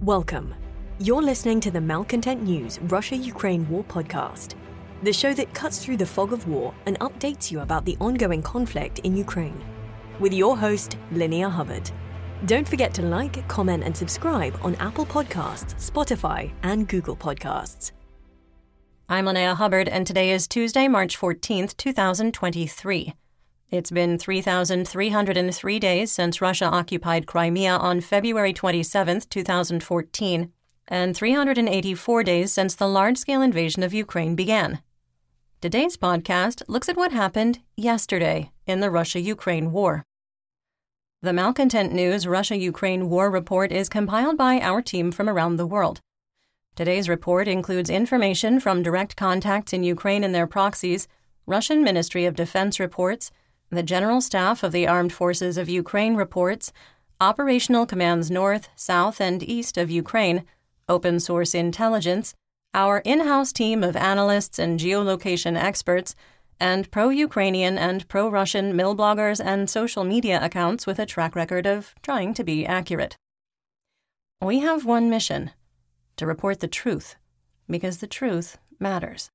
Welcome. You're listening to the Malcontent News Russia-Ukraine War podcast, the show that cuts through the fog of war and updates you about the ongoing conflict in Ukraine. With your host, Linnea Hubbard. Don't forget to like, comment, and subscribe on Apple Podcasts, Spotify, and Google Podcasts. I'm Linnea Hubbard, and today is Tuesday, March 14th, 2023. It's been 3,303 days since Russia occupied Crimea on February 27, 2014, and 384 days since the large-scale invasion of Ukraine began. Today's podcast looks at what happened yesterday in the Russia-Ukraine war. The Malcontent News Russia-Ukraine War Report is compiled by our team from around the world. Today's report includes information from direct contacts in Ukraine and their proxies, Russian Ministry of Defense reports, the General Staff of the Armed Forces of Ukraine reports, operational commands north, south, and east of Ukraine, open source intelligence, our in-house team of analysts and geolocation experts, and pro-Ukrainian and pro-Russian mill bloggers and social media accounts with a track record of trying to be accurate. We have one mission: to report the truth, because the truth matters.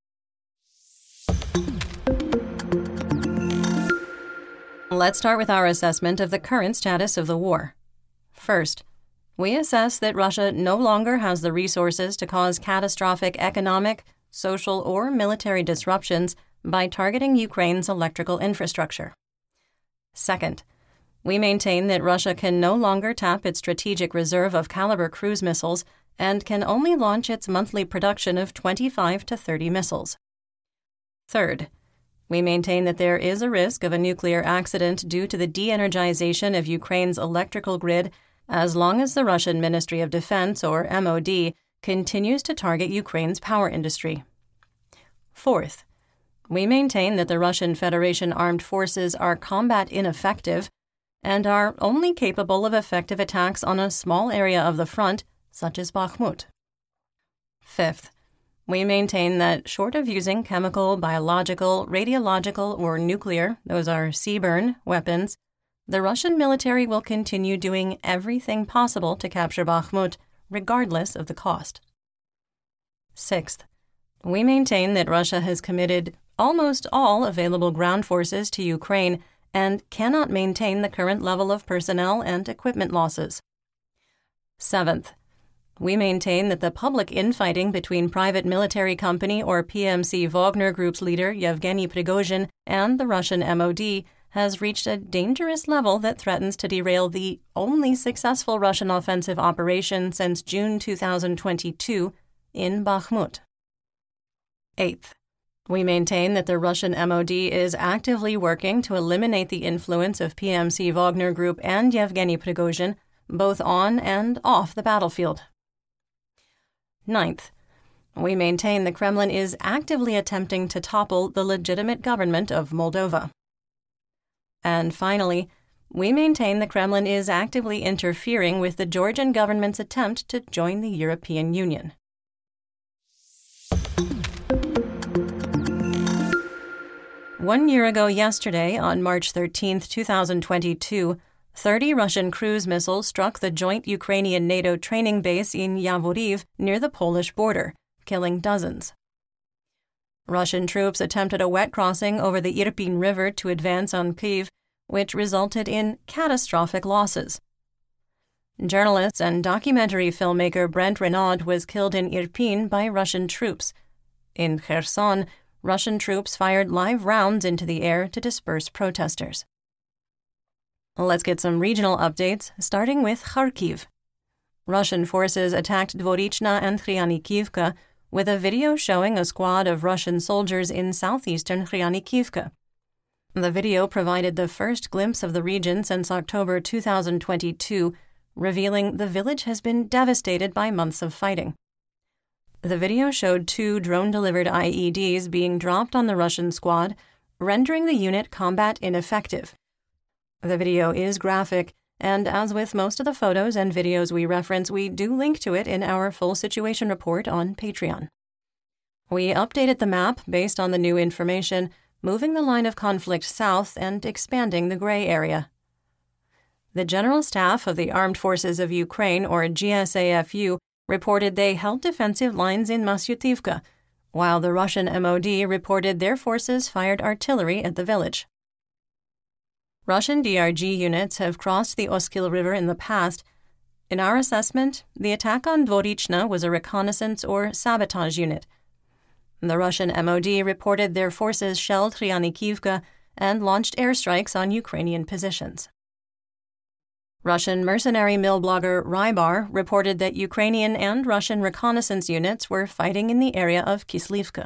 Let's start with our assessment of the current status of the war. First, we assess that Russia no longer has the resources to cause catastrophic economic, social, or military disruptions by targeting Ukraine's electrical infrastructure. Second, we maintain that Russia can no longer tap its strategic reserve of Caliber cruise missiles and can only launch its monthly production of 25 to 30 missiles. Third, we maintain that there is a risk of a nuclear accident due to the de-energization of Ukraine's electrical grid as long as the Russian Ministry of Defense, or MOD, continues to target Ukraine's power industry. Fourth, we maintain that the Russian Federation armed forces are combat ineffective and are only capable of effective attacks on a small area of the front, such as Bakhmut. Fifth, we maintain that short of using chemical, biological, radiological, or nuclear, those are CBRN, weapons, the Russian military will continue doing everything possible to capture Bakhmut, regardless of the cost. Sixth, we maintain that Russia has committed almost all available ground forces to Ukraine and cannot maintain the current level of personnel and equipment losses. Seventh, we maintain that the public infighting between private military company or PMC Wagner Group's leader Yevgeny Prigozhin and the Russian MOD has reached a dangerous level that threatens to derail the only successful Russian offensive operation since June 2022 in Bakhmut. Eighth, we maintain that the Russian MOD is actively working to eliminate the influence of PMC Wagner Group and Yevgeny Prigozhin, both on and off the battlefield. Ninth, we maintain the Kremlin is actively attempting to topple the legitimate government of Moldova. And finally, we maintain the Kremlin is actively interfering with the Georgian government's attempt to join the European Union. One year ago yesterday, on March 13, 2022, 30 Russian cruise missiles struck the joint Ukrainian-NATO training base in Yavoriv near the Polish border, killing dozens. Russian troops attempted a wet crossing over the Irpin River to advance on Kyiv, which resulted in catastrophic losses. Journalist and documentary filmmaker Brent Renaud was killed in Irpin by Russian troops. In Kherson, Russian troops fired live rounds into the air to disperse protesters. Let's get some regional updates, starting with Kharkiv. Russian forces attacked Dvorichna and Kryanikivka, with a video showing a squad of Russian soldiers in southeastern Kryanikivka. The video provided the first glimpse of the region since October 2022, revealing the village has been devastated by months of fighting. The video showed 2 drone-delivered IEDs being dropped on the Russian squad, rendering the unit combat ineffective. The video is graphic, and as with most of the photos and videos we reference, we do link to it in our full situation report on Patreon. We updated the map based on the new information, moving the line of conflict south and expanding the gray area. The General Staff of the Armed Forces of Ukraine, or GSAFU, reported they held defensive lines in Masyutivka, while the Russian MOD reported their forces fired artillery at the village. Russian DRG units have crossed the Oskil River in the past. In our assessment, the attack on Dvorichna was a reconnaissance or sabotage unit. The Russian MOD reported their forces shelled Kryanikivka and launched airstrikes on Ukrainian positions. Russian mercenary mill blogger Rybar reported that Ukrainian and Russian reconnaissance units were fighting in the area of Kislivka.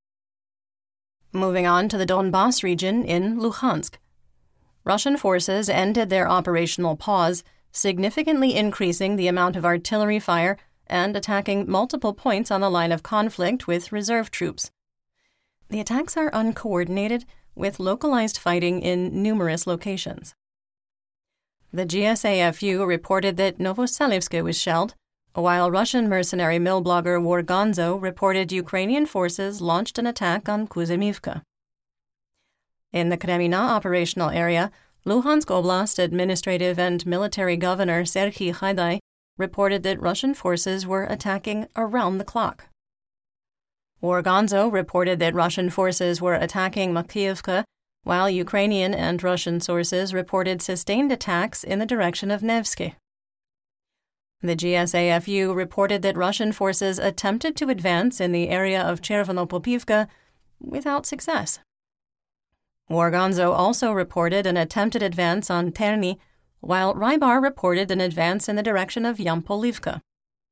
Moving on to the Donbas region in Luhansk. Russian forces ended their operational pause, significantly increasing the amount of artillery fire and attacking multiple points on the line of conflict with reserve troops. The attacks are uncoordinated, with localized fighting in numerous locations. The GSAFU reported that Novoselivsk was shelled, while Russian mercenary mill blogger Wargonzo reported Ukrainian forces launched an attack on Kuzymivka. In the Kremina operational area, Luhansk Oblast administrative and military governor Serhiy Haidai reported that Russian forces were attacking around the clock. Wargonzo reported that Russian forces were attacking Makiivka, while Ukrainian and Russian sources reported sustained attacks in the direction of Nevsky. The GSAFU reported that Russian forces attempted to advance in the area of Chervonopopivka without success. Wargonzo also reported an attempted advance on Terny, while Rybar reported an advance in the direction of Yampolivka.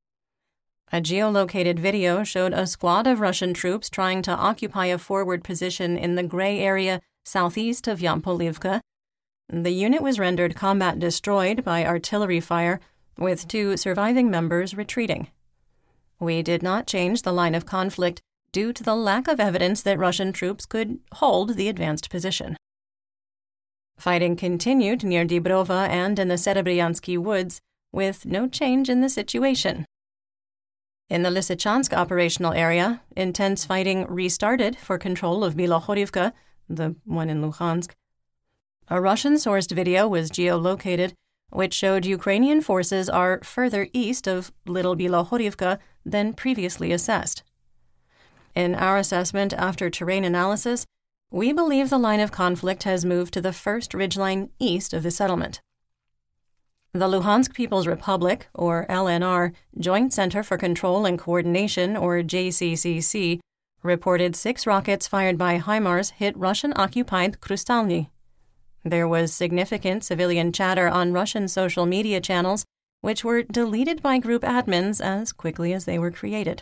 A geolocated video showed a squad of Russian troops trying to occupy a forward position in the gray area southeast of Yampolivka. The unit was rendered combat destroyed by artillery fire, with 2 surviving members retreating. We did not change the line of conflict due to the lack of evidence that Russian troops could hold the advanced position. Fighting continued near Dibrova and in the Serebryansky woods, with no change in the situation. In the Lysychansk operational area, intense fighting restarted for control of Bilohorivka, the one in Luhansk. A Russian-sourced video was geolocated, which showed Ukrainian forces are further east of Little Bilohorivka than previously assessed. In our assessment after terrain analysis, we believe the line of conflict has moved to the first ridgeline east of the settlement. The Luhansk People's Republic, or LNR, Joint Center for Control and Coordination, or JCCC, reported 6 rockets fired by HIMARS hit Russian-occupied Krustalny. There was significant civilian chatter on Russian social media channels, which were deleted by group admins as quickly as they were created.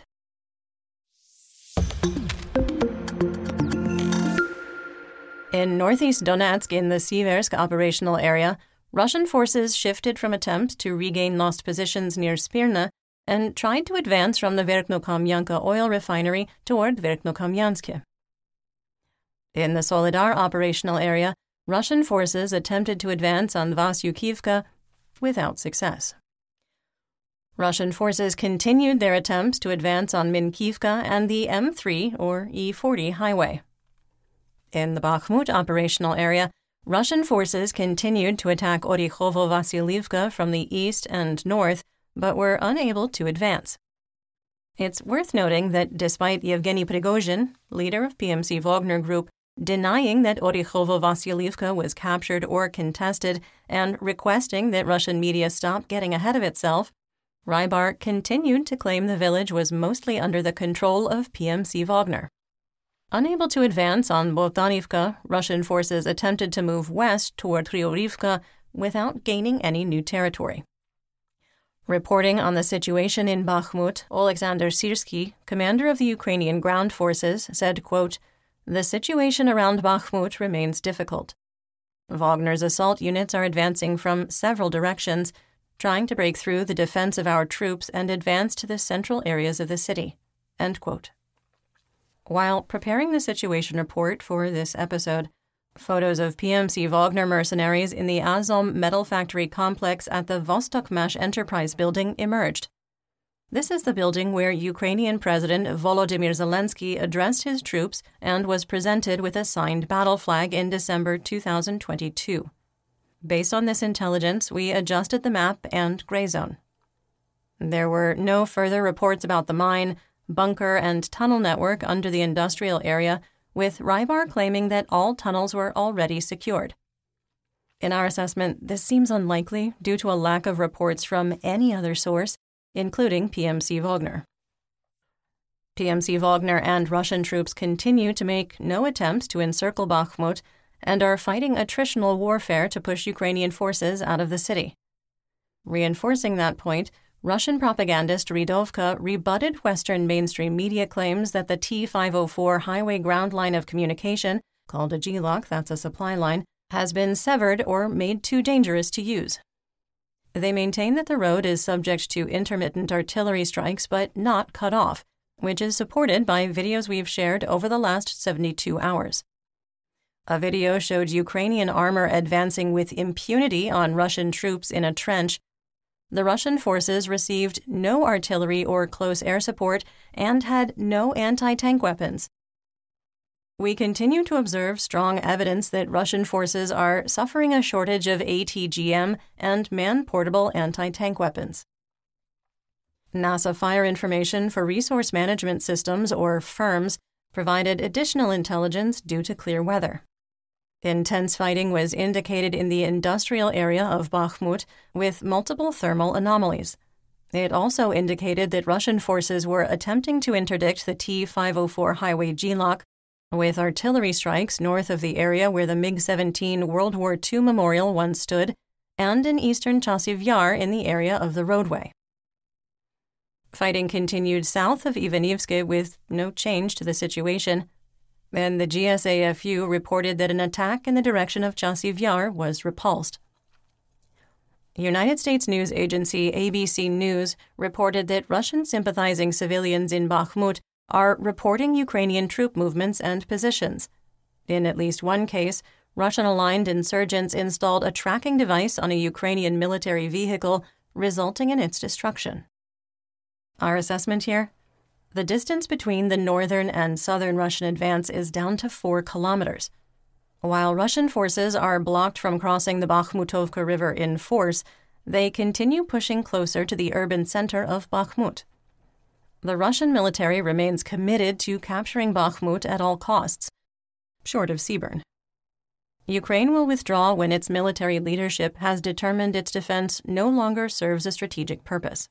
In northeast Donetsk in the Siversk operational area, Russian forces shifted from attempts to regain lost positions near Spirna and tried to advance from the Verkhnokamianka oil refinery toward Verkhnokamiansk. In the Solidar operational area, Russian forces attempted to advance on Vasyukivka without success. Russian forces continued their attempts to advance on Minkivka and the M3 or E40 highway. In the Bakhmut operational area, Russian forces continued to attack Orikhovo-Vasiliivka from the east and north, but were unable to advance. It's worth noting that despite Yevgeny Prigozhin, leader of PMC Wagner Group, denying that Orikhovo-Vasiliivka was captured or contested and requesting that Russian media stop getting ahead of itself, Rybar continued to claim the village was mostly under the control of PMC Wagner. Unable to advance on Bogdanivka, Russian forces attempted to move west toward Kryurivka without gaining any new territory. Reporting on the situation in Bakhmut, Oleksandr Syrsky, commander of the Ukrainian ground forces, said, quote, "The situation around Bakhmut remains difficult. Wagner's assault units are advancing from several directions, trying to break through the defense of our troops and advance to the central areas of the city." End quote. While preparing the situation report for this episode, photos of PMC Wagner mercenaries in the Azom metal factory complex at the Vostokmash Enterprise building emerged. This is the building where Ukrainian President Volodymyr Zelensky addressed his troops and was presented with a signed battle flag in December 2022. Based on this intelligence, we adjusted the map and gray zone. There were no further reports about the mine, bunker, and tunnel network under the industrial area, with Rybar claiming that all tunnels were already secured. In our assessment, this seems unlikely due to a lack of reports from any other source, including PMC Wagner. PMC Wagner and Russian troops continue to make no attempts to encircle Bakhmut and are fighting attritional warfare to push Ukrainian forces out of the city. Reinforcing that point, Russian propagandist Rydovka rebutted Western mainstream media claims that the T-504 highway ground line of communication, called a GLOC, that's a supply line, has been severed or made too dangerous to use. They maintain that the road is subject to intermittent artillery strikes but not cut off, which is supported by videos we've shared over the last 72 hours. A video showed Ukrainian armor advancing with impunity on Russian troops in a trench. The Russian forces received no artillery or close air support and had no anti-tank weapons. We continue to observe strong evidence that Russian forces are suffering a shortage of ATGM and man-portable anti-tank weapons. NASA Fire Information for Resource Management Systems, or FIRMS, provided additional intelligence due to clear weather. Intense fighting was indicated in the industrial area of Bakhmut with multiple thermal anomalies. It also indicated that Russian forces were attempting to interdict the T-504 highway GLOC with artillery strikes north of the area where the MiG-17 World War II memorial once stood and in eastern Chasiv Yar in the area of the roadway. Fighting continued south of Ivanivske with no change to the situation. Then the GSAFU reported that an attack in the direction of Chasiv Yar was repulsed. United States news agency ABC News reported that Russian sympathizing civilians in Bakhmut are reporting Ukrainian troop movements and positions. In at least one case, Russian-aligned insurgents installed a tracking device on a Ukrainian military vehicle, resulting in its destruction. Our assessment here? The distance between the northern and southern Russian advance is down to 4 kilometers. While Russian forces are blocked from crossing the Bakhmutovka River in force, they continue pushing closer to the urban center of Bakhmut. The Russian military remains committed to capturing Bakhmut at all costs, short of Seaburn. Ukraine will withdraw when its military leadership has determined its defense no longer serves a strategic purpose.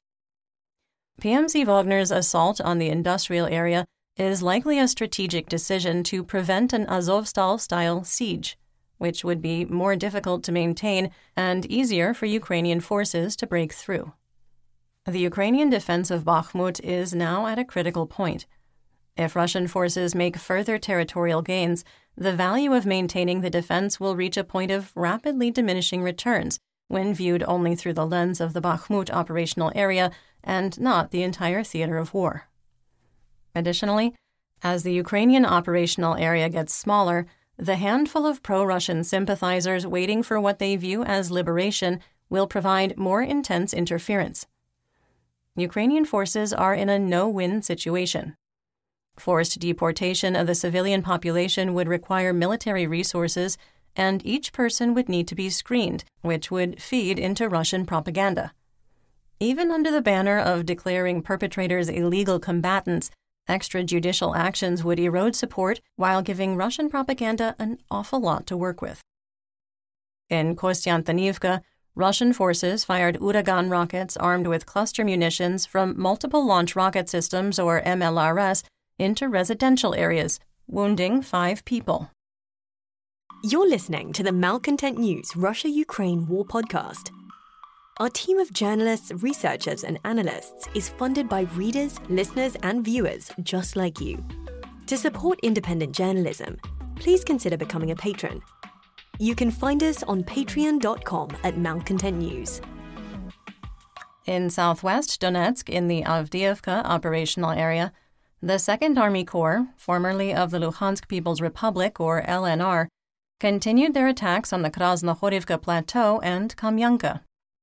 PMC Wagner's assault on the industrial area is likely a strategic decision to prevent an Azovstal-style siege, which would be more difficult to maintain and easier for Ukrainian forces to break through. The Ukrainian defense of Bakhmut is now at a critical point. If Russian forces make further territorial gains, the value of maintaining the defense will reach a point of rapidly diminishing returns when viewed only through the lens of the Bakhmut operational area and not the entire theater of war. Additionally, as the Ukrainian operational area gets smaller, the handful of pro-Russian sympathizers waiting for what they view as liberation will provide more intense interference. Ukrainian forces are in a no-win situation. Forced deportation of the civilian population would require military resources, and each person would need to be screened, which would feed into Russian propaganda. Even under the banner of declaring perpetrators illegal combatants, extrajudicial actions would erode support while giving Russian propaganda an awful lot to work with. In Kostiantynivka, Russian forces fired Uragan rockets armed with cluster munitions from multiple launch rocket systems, or MLRS, into residential areas, wounding 5 people. You're listening to the Malcontent News Russia-Ukraine War Podcast. Our team of journalists, researchers, and analysts is funded by readers, listeners, and viewers just like you. To support independent journalism, please consider becoming a patron. You can find us on patreon.com/Malcontent News. In southwest Donetsk, in the Avdiivka operational area, the 2nd Army Corps, formerly of the Luhansk People's Republic, or LNR, continued their attacks on the Krasnohorivka Plateau and Kamyanka.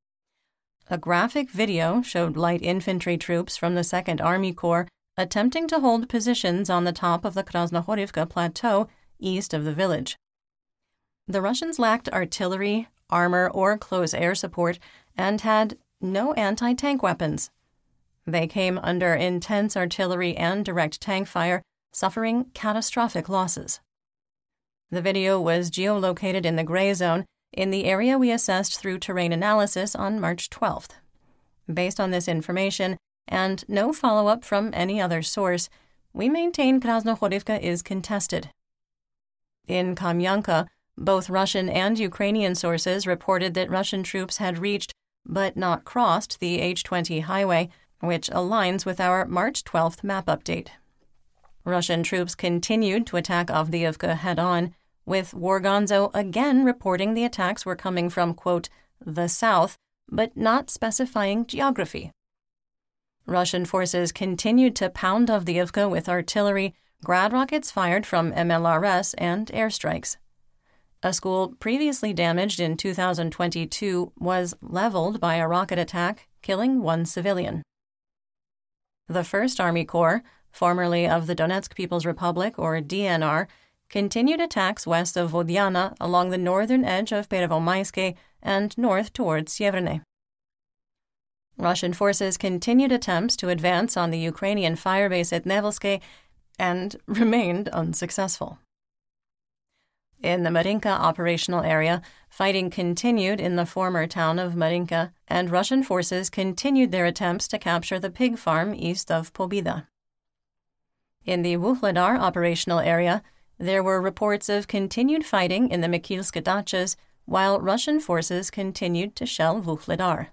A graphic video showed light infantry troops from the 2nd Army Corps attempting to hold positions on the top of the Krasnohorivka Plateau east of the village. The Russians lacked artillery, armor, or close air support, and had no anti-tank weapons. They came under intense artillery and direct tank fire, suffering catastrophic losses. The video was geolocated in the gray zone in the area we assessed through terrain analysis on March 12th. Based on this information, and no follow-up from any other source, we maintain Krasnohorivka is contested. In Kamyanka, both Russian and Ukrainian sources reported that Russian troops had reached, but not crossed, the H-20 highway, which aligns with our March 12th map update. Russian troops continued to attack Avdiivka head-on, with Wargonzo again reporting the attacks were coming from, quote, the south, but not specifying geography. Russian forces continued to pound Avdiivka with artillery, Grad rockets fired from MLRS, and airstrikes. A school previously damaged in 2022 was leveled by a rocket attack, killing one civilian. The 1st Army Corps, formerly of the Donetsk People's Republic, or DNR, continued attacks west of Vodyana along the northern edge of Pervomayske and north towards Sieverne. Russian forces continued attempts to advance on the Ukrainian firebase at Nevelske and remained unsuccessful. In the Marinka operational area, fighting continued in the former town of Marinka, and Russian forces continued their attempts to capture the pig farm east of Pobeda. In the Vuhledar operational area, there were reports of continued fighting in the Mikilske Dachas, while Russian forces continued to shell Vuhledar.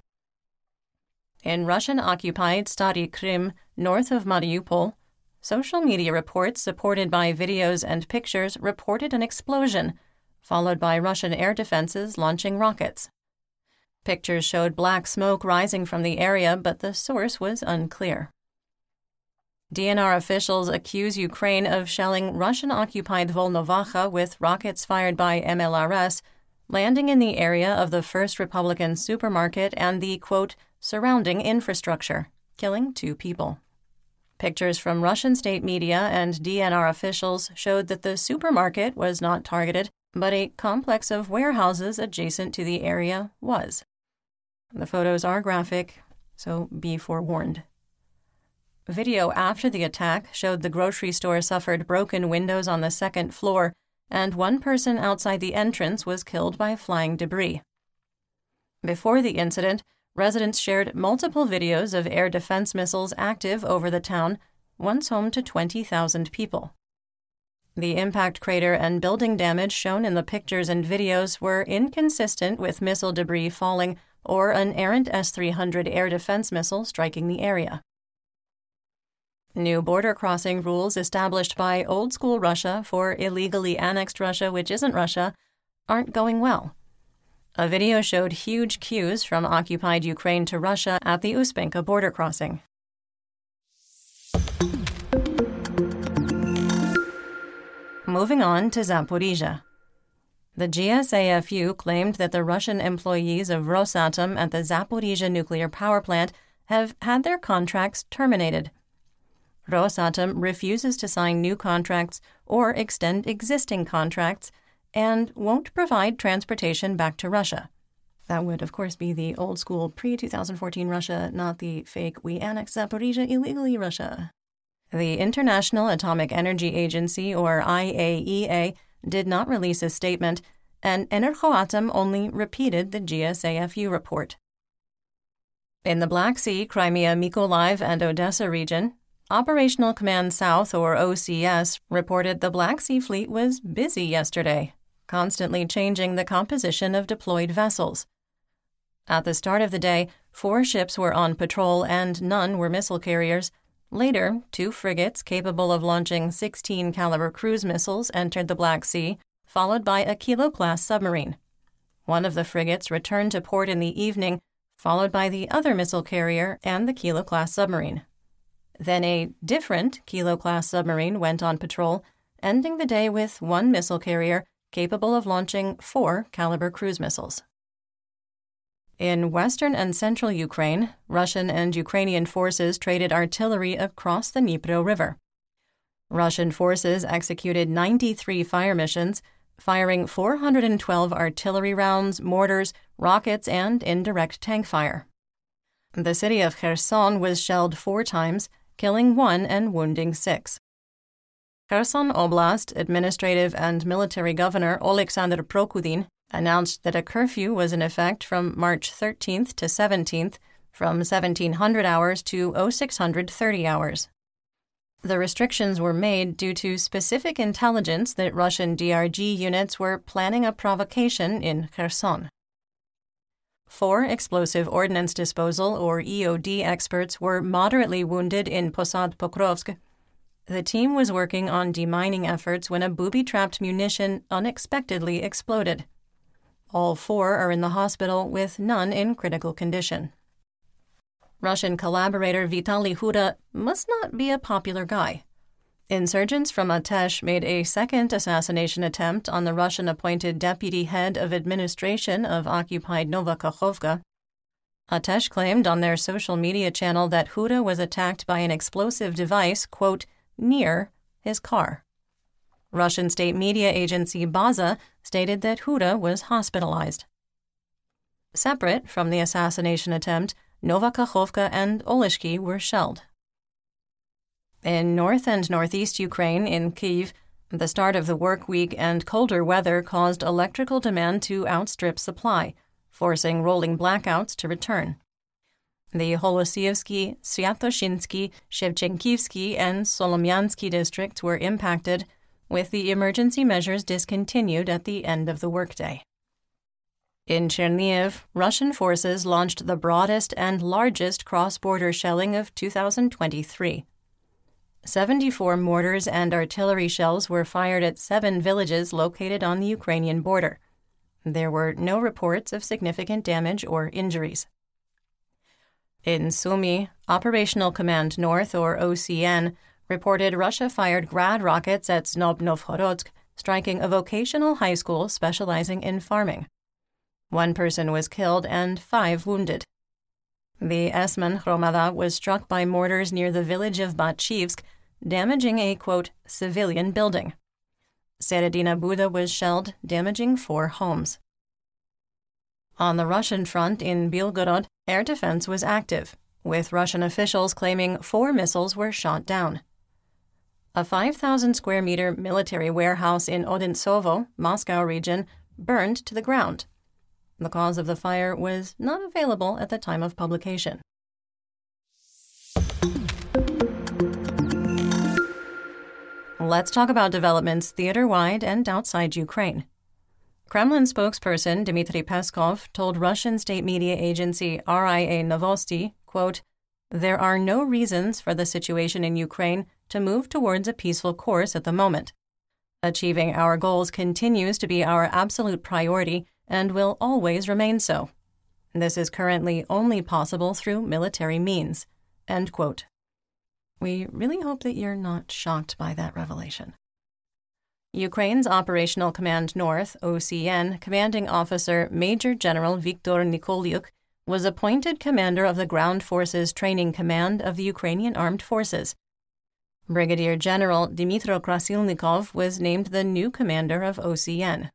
In Russian-occupied Stary Krim, north of Mariupol, social media reports supported by videos and pictures reported an explosion, followed by Russian air defenses launching rockets. Pictures showed black smoke rising from the area, but the source was unclear. DNR officials accuse Ukraine of shelling Russian-occupied Volnovacha with rockets fired by MLRS, landing in the area of the First Republican supermarket and the, quote, surrounding infrastructure, killing 2 people. Pictures from Russian state media and DNR officials showed that the supermarket was not targeted, but a complex of warehouses adjacent to the area was. The photos are graphic, so be forewarned. Video after the attack showed the grocery store suffered broken windows on the 2nd floor, and one person outside the entrance was killed by flying debris. Before the incident, residents shared multiple videos of air defense missiles active over the town, once home to 20,000 people. The impact crater and building damage shown in the pictures and videos were inconsistent with missile debris falling or an errant S-300 air defense missile striking the area. New border crossing rules established by old-school Russia for illegally annexed Russia, which isn't Russia, aren't going well. A video showed huge queues from occupied Ukraine to Russia at the Uspenka border crossing. Moving on to Zaporizhzhia. The GSAFU claimed that the Russian employees of Rosatom at the Zaporizhzhia nuclear power plant have had their contracts terminated. Rosatom refuses to sign new contracts or extend existing contracts and won't provide transportation back to Russia. That would, of course, be the old-school pre-2014 Russia, not the fake we annexed Zaporizhzhia illegally Russia. The International Atomic Energy Agency, or IAEA, did not release a statement, and Energoatom only repeated the GSAFU report. In the Black Sea, Crimea, Mykolaiv, and Odessa region, Operational Command South, or OCS, reported the Black Sea Fleet was busy yesterday, constantly changing the composition of deployed vessels. At the start of the day, 4 ships were on patrol and none were missile carriers. Later, 2 frigates capable of launching 16-caliber cruise missiles entered the Black Sea, followed by a Kilo-class submarine. One of the frigates returned to port in the evening, followed by the other missile carrier and the Kilo-class submarine. Then a different Kilo-class submarine went on patrol, ending the day with 1 missile carrier capable of launching 4-caliber cruise missiles. In western and central Ukraine, Russian and Ukrainian forces traded artillery across the Dnipro River. Russian forces executed 93 fire missions, firing 412 artillery rounds, mortars, rockets, and indirect tank fire. The city of Kherson was shelled 4 times, killing 1 and wounding 6. Kherson Oblast Administrative and Military Governor Oleksandr Prokudin announced that a curfew was in effect from March 13th to 17th, from 1700 hours to 0630 hours. The restrictions were made due to specific intelligence that Russian DRG units were planning a provocation in Kherson. 4 explosive ordnance disposal, or EOD, experts were moderately wounded in Posad Pokrovsk. The team was working on demining efforts when a booby-trapped munition unexpectedly exploded. All 4 are in the hospital, with none in critical condition. Russian collaborator Vitaly Huda must not be a popular guy. Insurgents from Atesh made a second assassination attempt on the Russian-appointed deputy head of administration of occupied Nova Kakhovka. Atesh claimed on their social media channel that Huda was attacked by an explosive device, quote, near his car. Russian state media agency Baza stated that Huda was hospitalized. Separate from the assassination attempt, Nova Kakhovka and Oleshki were shelled. In north and northeast Ukraine, in Kyiv, the start of the work week and colder weather caused electrical demand to outstrip supply, forcing rolling blackouts to return. The Holosievsky, Sviatoshinsky, Shevchenkivsky, and Solomyansky districts were impacted, with the emergency measures discontinued at the end of the workday. In Chernihiv, Russian forces launched the broadest and largest cross-border shelling of 2023. 74 mortars and artillery shells were fired at 7 villages located on the Ukrainian border. There were no reports of significant damage or injuries. In Sumy, Operational Command North, or OCN, reported Russia fired Grad rockets at Znobnovhorodsk, striking a vocational high school specializing in farming. 1 person was killed and 5 wounded. The Esman Hromada was struck by mortars near the village of Batchivsk, damaging a, quote, civilian building. Seredina Buda was shelled, damaging 4 homes. On the Russian front in Belgorod, air defense was active, with Russian officials claiming 4 missiles were shot down. A 5,000-square-meter military warehouse in Odintsovo, Moscow region, burned to the ground. The cause of the fire was not available at the time of publication. Let's talk about developments theater-wide and outside Ukraine. Kremlin spokesperson Dmitry Peskov told Russian state media agency RIA Novosti, quote, "There are no reasons for the situation in Ukraine to move towards a peaceful course at the moment. Achieving our goals continues to be our absolute priority and will always remain so. This is currently only possible through military means." End quote. We really hope that you're not shocked by that revelation. Ukraine's Operational Command North, OCN, commanding officer Major General Viktor Nikoliuk was appointed commander of the Ground Forces Training Command of the Ukrainian Armed Forces. Brigadier General Dmytro Krasilnikov was named the new commander of OCN.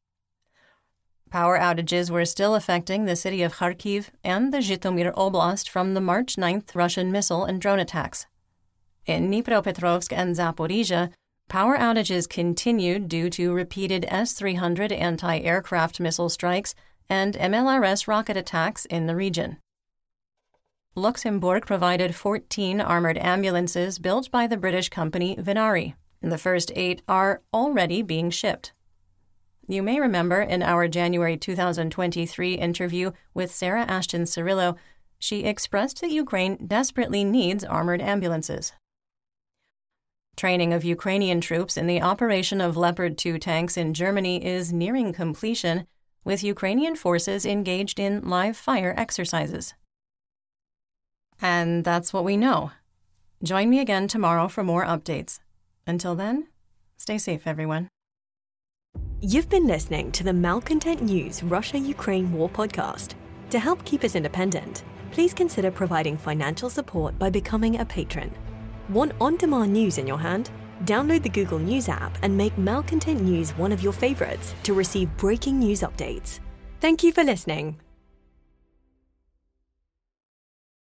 Power outages were still affecting the city of Kharkiv and the Zhytomyr Oblast from the March 9th Russian missile and drone attacks. In Dnipropetrovsk and Zaporizhia, power outages continued due to repeated S-300 anti-aircraft missile strikes and MLRS rocket attacks in the region. Luxembourg provided 14 armored ambulances built by the British company Venari. The first 8 are already being shipped. You may remember in our January 2023 interview with Sarah Ashton Cirillo, she expressed that Ukraine desperately needs armored ambulances. Training of Ukrainian troops in the operation of Leopard 2 tanks in Germany is nearing completion, with Ukrainian forces engaged in live fire exercises. And that's what we know. Join me again tomorrow for more updates. Until then, stay safe, everyone. You've been listening to the Malcontent News Russia-Ukraine War podcast. To help keep us independent, please consider providing financial support by becoming a patron. Want on-demand news in your hand? Download the Google News app and make Malcontent News one of your favorites to receive breaking news updates. Thank you for listening.